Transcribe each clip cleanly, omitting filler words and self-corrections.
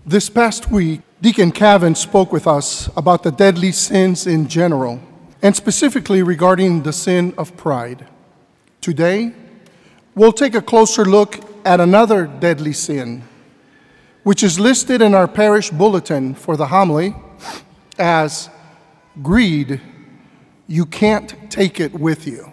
This past week, Deacon Cavan spoke with us about the deadly sins in general, and specifically regarding the sin of pride. Today, we'll take a closer look at another deadly sin, which is listed in our parish bulletin for the homily as greed. You can't take it with you.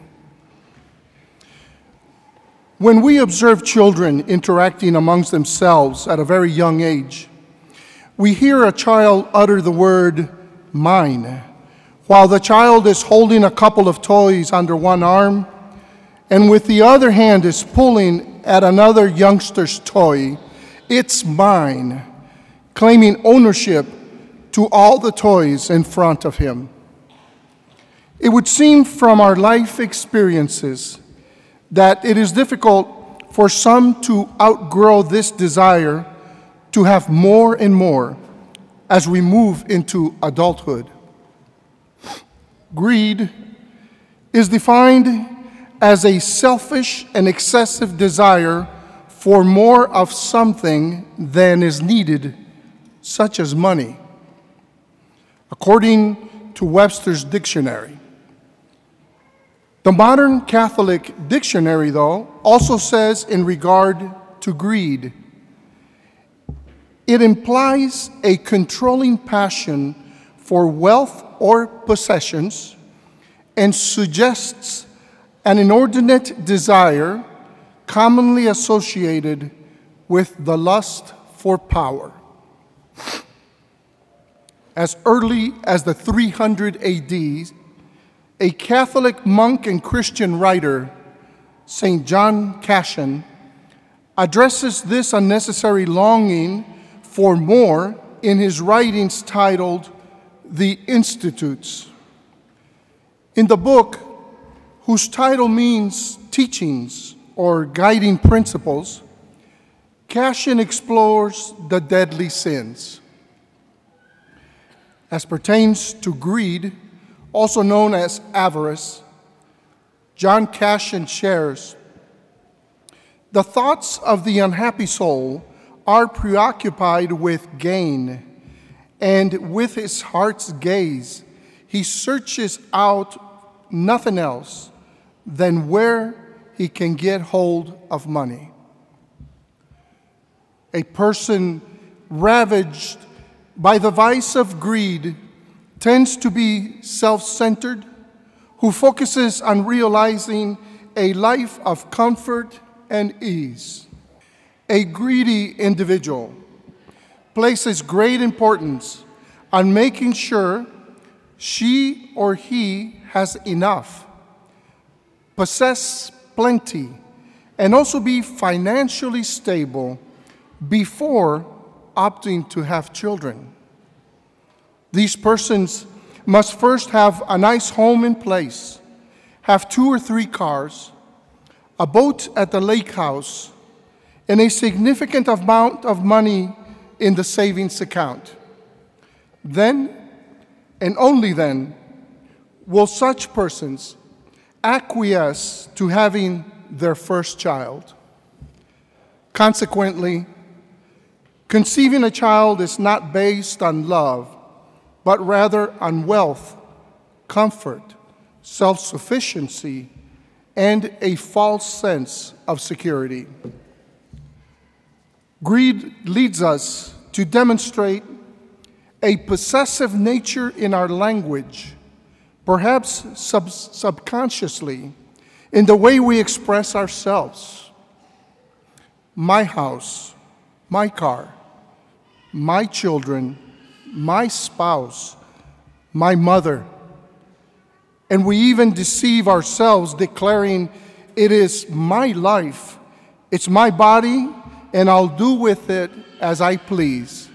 When we observe children interacting amongst themselves at a very young age, we hear a child utter the word mine, while the child is holding a couple of toys under one arm and with the other hand is pulling at another youngster's toy. It's mine, claiming ownership to all the toys in front of him. It would seem from our life experiences that it is difficult for some to outgrow this desire to have more and more as we move into adulthood. Greed is defined as a selfish and excessive desire for more of something than is needed, such as money, according to Webster's dictionary. The Modern Catholic Dictionary, though, also says in regard to greed, it implies a controlling passion for wealth or possessions and suggests an inordinate desire commonly associated with the lust for power. As early as the 300 AD, a Catholic monk and Christian writer, St. John Cassian, addresses this unnecessary longing for more in his writings titled The Institutes. In the book, whose title means teachings or guiding principles, Cassian explores the deadly sins. As pertains to greed, also known as avarice, John Cassian shares, the thoughts of the unhappy soul are preoccupied with gain, and with his heart's gaze, he searches out nothing else than where he can get hold of money. A person ravaged by the vice of greed tends to be self-centered, who focuses on realizing a life of comfort and ease. A greedy individual places great importance on making sure she or he has enough, possess plenty, and also be financially stable before opting to have children. These persons must first have a nice home in place, have 2 or 3 cars, a boat at the lake house, and a significant amount of money in the savings account. Then, and only then, will such persons acquiesce to having their first child. Consequently, conceiving a child is not based on love, but rather on wealth, comfort, self-sufficiency, and a false sense of security. Greed leads us to demonstrate a possessive nature in our language, perhaps subconsciously, in the way we express ourselves. My house, my car, my children, my spouse, my mother. And we even deceive ourselves declaring, it is my life, it's my body, and I'll do with it as I please.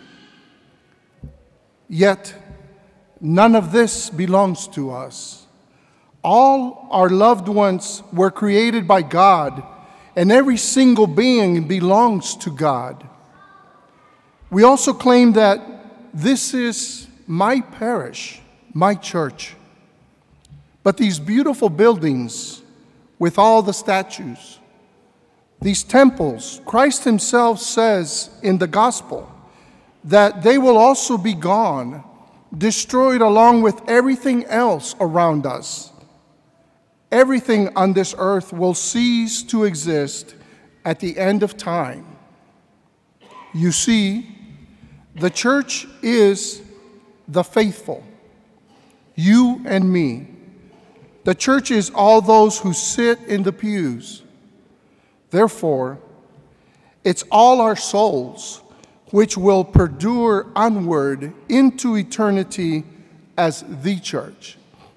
Yet, none of this belongs to us. All our loved ones were created by God, and every single being belongs to God. We also claim that this is my parish, my church. But these beautiful buildings with all the statues, these temples, Christ himself says in the gospel that they will also be gone, destroyed along with everything else around us. Everything on this earth will cease to exist at the end of time. You see, the church is the faithful, you and me. The church is all those who sit in the pews. Therefore, it's all our souls which will perdure onward into eternity as the church.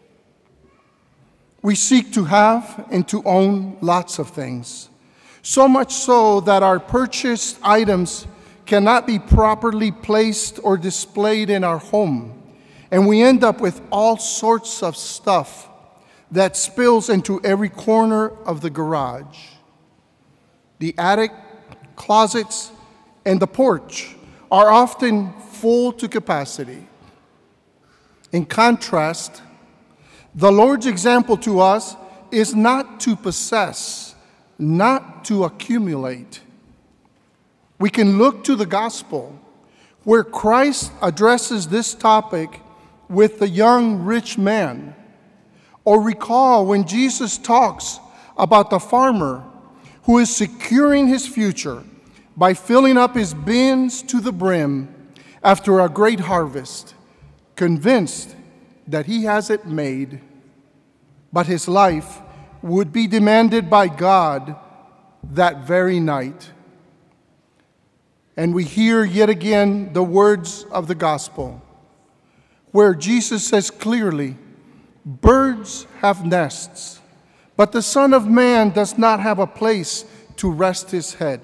We seek to have and to own lots of things, so much so that our purchased items cannot be properly placed or displayed in our home, and we end up with all sorts of stuff that spills into every corner of the garage. The attic, closets, and the porch are often full to capacity. In contrast, the Lord's example to us is not to possess, not to accumulate. We can look to the gospel, where Christ addresses this topic with the young rich man, or recall when Jesus talks about the farmer who is securing his future by filling up his bins to the brim after a great harvest, convinced that he has it made, but his life would be demanded by God that very night. And we hear yet again the words of the gospel, where Jesus says clearly, "Birds have nests, but the Son of Man does not have a place to rest his head."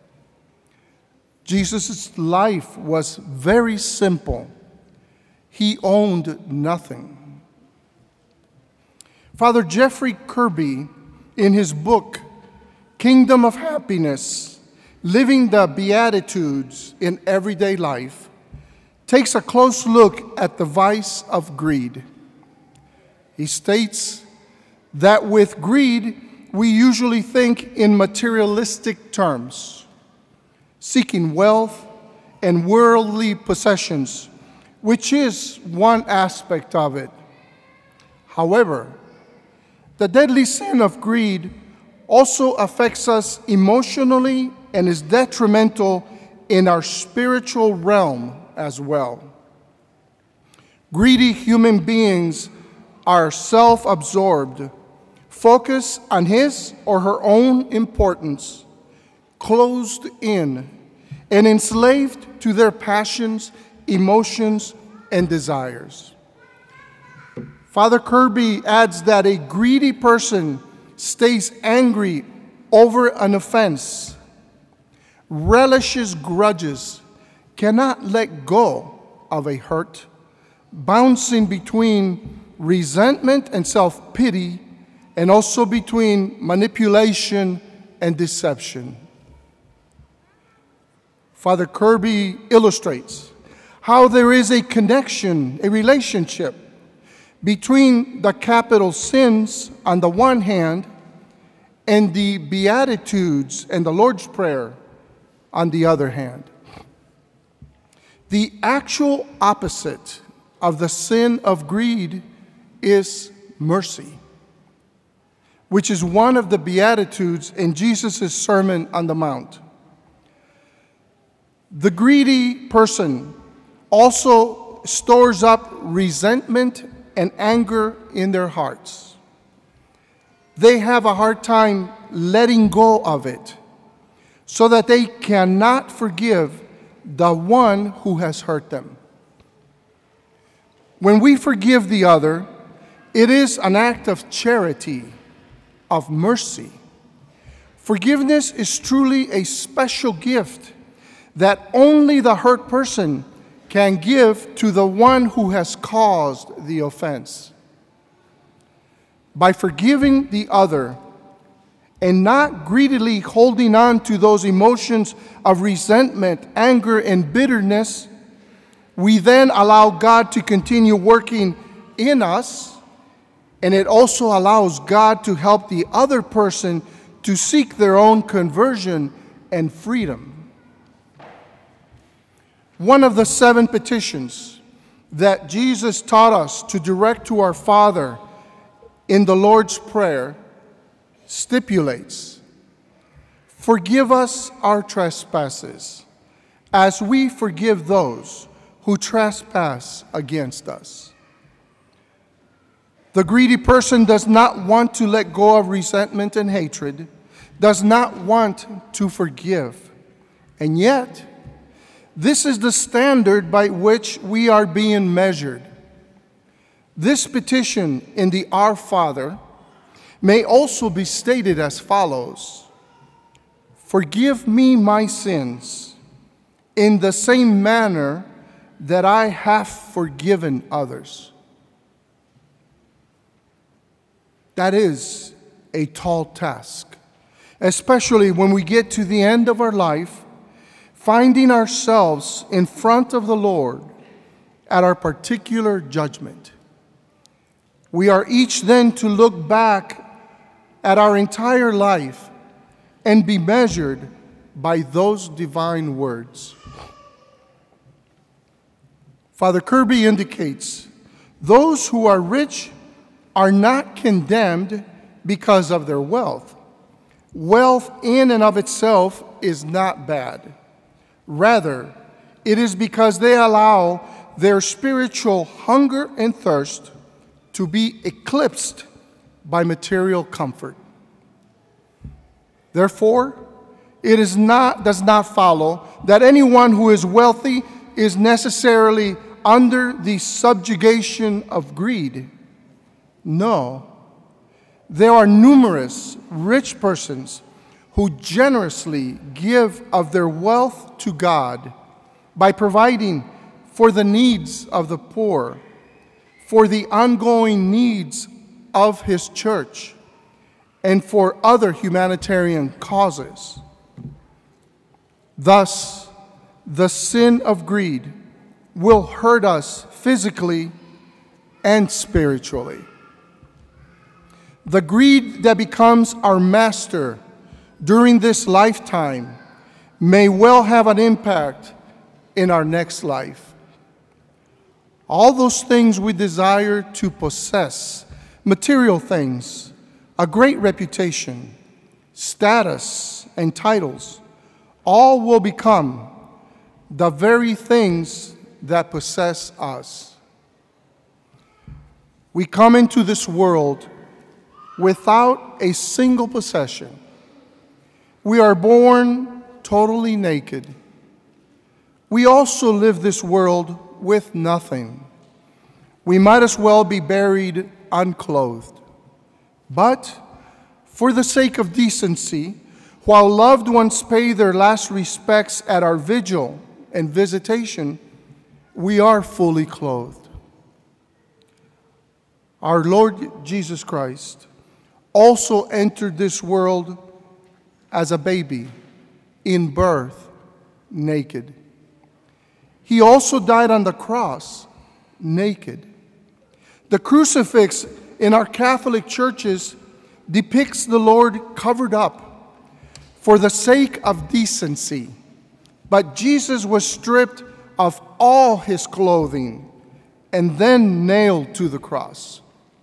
Jesus' life was very simple. He owned nothing. Father Jeffrey Kirby, in his book, Kingdom of Happiness, Living the Beatitudes in Everyday Life, takes a close look at the vice of greed. He states that with greed, we usually think in materialistic terms, seeking wealth and worldly possessions, which is one aspect of it. However, the deadly sin of greed also affects us emotionally and is detrimental in our spiritual realm as well. Greedy human beings are self-absorbed, focused on his or her own importance, closed in, and enslaved to their passions, emotions, and desires. Father Kirby adds that a greedy person stays angry over an offense, relishes grudges, cannot let go of a hurt, bouncing between resentment and self-pity, and also between manipulation and deception. Father Kirby illustrates how there is a connection, a relationship between the capital sins on the one hand and the Beatitudes and the Lord's Prayer on the other hand. The actual opposite of the sin of greed is mercy, which is one of the Beatitudes in Jesus' Sermon on the Mount. The greedy person also stores up resentment and anger in their hearts. They have a hard time letting go of it, so that they cannot forgive the one who has hurt them. When we forgive the other, it is an act of charity, of mercy. Forgiveness is truly a special gift that only the hurt person can give to the one who has caused the offense. By forgiving the other and not greedily holding on to those emotions of resentment, anger, and bitterness, we then allow God to continue working in us, and it also allows God to help the other person to seek their own conversion and freedom. One of the 7 petitions that Jesus taught us to direct to our Father in the Lord's Prayer stipulates, "Forgive us our trespasses, as we forgive those who trespass against us." The greedy person does not want to let go of resentment and hatred, does not want to forgive. And yet, this is the standard by which we are being measured. This petition in the Our Father may also be stated as follows: "Forgive me my sins in the same manner that I have forgiven others." That is a tall task, especially when we get to the end of our life, finding ourselves in front of the Lord at our particular judgment. We are each then to look back at our entire life and be measured by those divine words. Father Kirby indicates, those who are rich are not condemned because of their wealth. Wealth in and of itself is not bad. Rather, it is because they allow their spiritual hunger and thirst to be eclipsed by material comfort. Therefore, it does not follow that anyone who is wealthy is necessarily under the subjugation of greed. No, there are numerous rich persons who generously give of their wealth to God by providing for the needs of the poor, for the ongoing needs of His church, and for other humanitarian causes. Thus, the sin of greed will hurt us physically and spiritually. The greed that becomes our master during this lifetime may well have an impact in our next life. All those things we desire to possess, material things, a great reputation, status, and titles, all will become the very things that possess us. We come into this world without a single possession. We are born totally naked. We also live this world with nothing. We might as well be buried unclothed. But for the sake of decency, while loved ones pay their last respects at our vigil and visitation, we are fully clothed. Our Lord Jesus Christ also entered this world as a baby, in birth, naked. He also died on the cross, naked. The crucifix in our Catholic churches depicts the Lord covered up for the sake of decency, but Jesus was stripped of all His clothing and then nailed to the cross.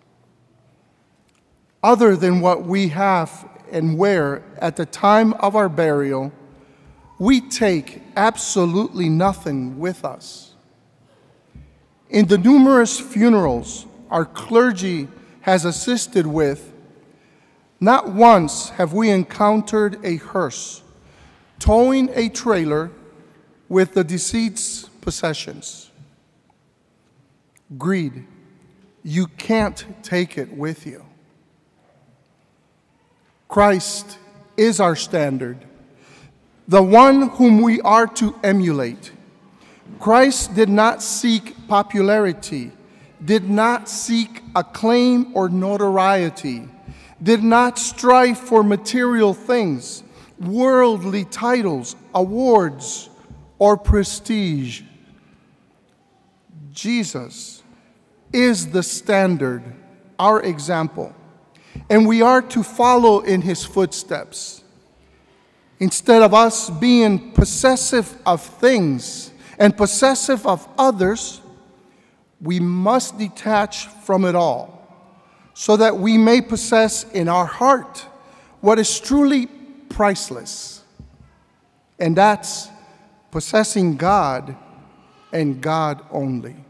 Other than what we have and wear at the time of our burial, we take absolutely nothing with us. In the numerous funerals our clergy has assisted with, not once have we encountered a hearse towing a trailer with the deceased's possessions. Greed, you can't take it with you. Christ is our standard, the one whom we are to emulate. Christ did not seek popularity, did not seek acclaim or notoriety, did not strive for material things, worldly titles, awards, or prestige. Jesus is the standard, our example, and we are to follow in His footsteps. Instead of us being possessive of things and possessive of others, we must detach from it all so that we may possess in our heart what is truly priceless. And that's possessing God and God only.